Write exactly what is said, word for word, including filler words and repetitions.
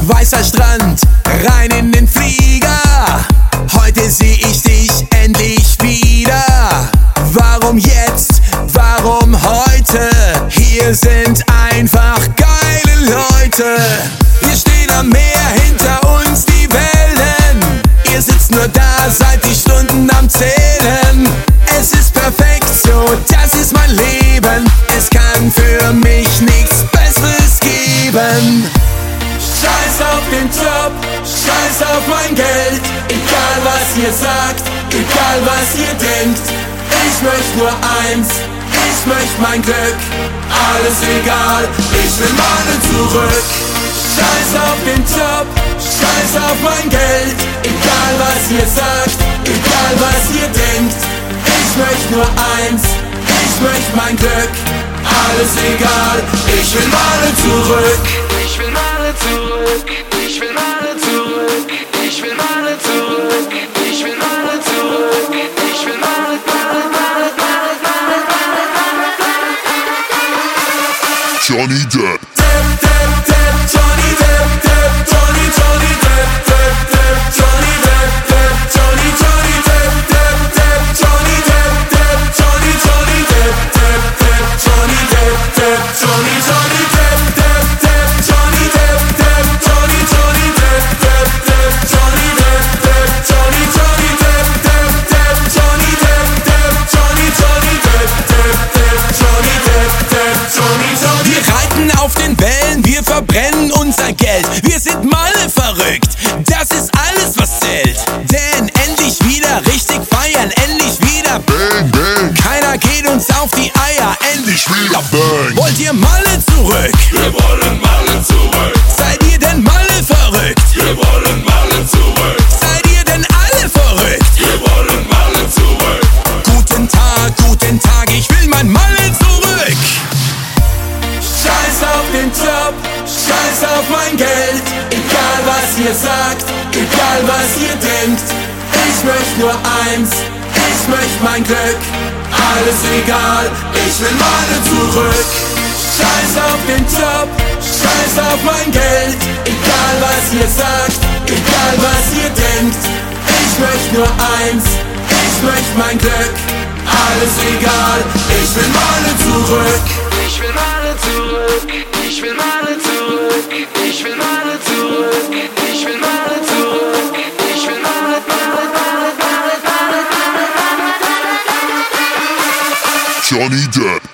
Weißer Strand, rein in den Flieger. Heute seh ich dich endlich wieder. Warum jetzt? Warum heute? Hier sind einfach geile Leute. Wir stehen am Meer, hinter uns die Wellen. Ihr sitzt nur da, seid die Stunden am Zählen. Es ist perfekt so, das ist mein Leben. Es kann für mich nichts Besseres geben. Scheiß auf den Job, scheiß auf mein Geld. Egal was ihr sagt, egal was ihr denkt. Ich möchte nur eins, ich möchte mein Glück. Alles egal, ich will Male zurück. Scheiß auf den Job, scheiß auf mein Geld. Egal was ihr sagt, egal was ihr denkt. Ich möchte nur eins, ich möchte mein Glück. Alles egal, ich will Male zurück. Ich will Male zurück, ich will Male zurück, ich will Male zurück, ich will Male zurück, ich will Male, Male, Male, Male, Male, Male, Male. Johnny Depp. Depp, Depp, Depp, Johnny Depp, Depp, Johnny, Johnny Depp, Depp, Depp, Johnny Depp, Depp, Johnny, Johnny Depp, Depp, Depp, Johnny Depp, Depp, Johnny, Johnny Depp, Depp, Depp, Johnny Depp, Depp, Johnny, Johnny Depp, Depp, Depp, Johnny Depp, Depp, Johnny, Johnny Depp, Depp, Depp, Johnny Depp, Depp, Johnny, Johnny Depp, Depp, Depp, Johnny Depp, Depp, Johnny, Johnny Depp, Depp, Depp, Johnny Depp, Depp, Johnny, Johnny. Wir reiten auf den Wellen, wir verbrennen unser Geld. Wir sind Malle verrückt, das ist alles was zählt. Denn endlich wieder richtig feiern, endlich wieder Bang, bang. Keiner geht uns auf die Eier, endlich Wieder bang. Wollt ihr Malle zurück? Wir wollen Malle zurück. Seid ihr denn Malle verrückt? Wir wollen Malle zurück. Seid ihr denn alle verrückt? Wir wollen Malle zurück. Guten Tag, guten Tag, ich will mein Malle zurück. Scheiß auf den Job, scheiß auf mein Geld. Egal was ihr sagt, egal was ihr denkt. Ich möchte nur eins, ich möchte mein Glück. Alles egal, ich will Male zurück. Scheiß auf den Job, scheiß auf mein Geld. Egal was ihr sagt, egal was ihr denkt. Ich möchte nur eins, ich möchte mein Glück. Alles egal, ich will Male zurück. Ich will Male zurück, ich will Male zurück, ich will Male zurück, ich will Male zurück, ich will Male, Male, Male, Male, Male, Male, Male, Male. Johnny Depp.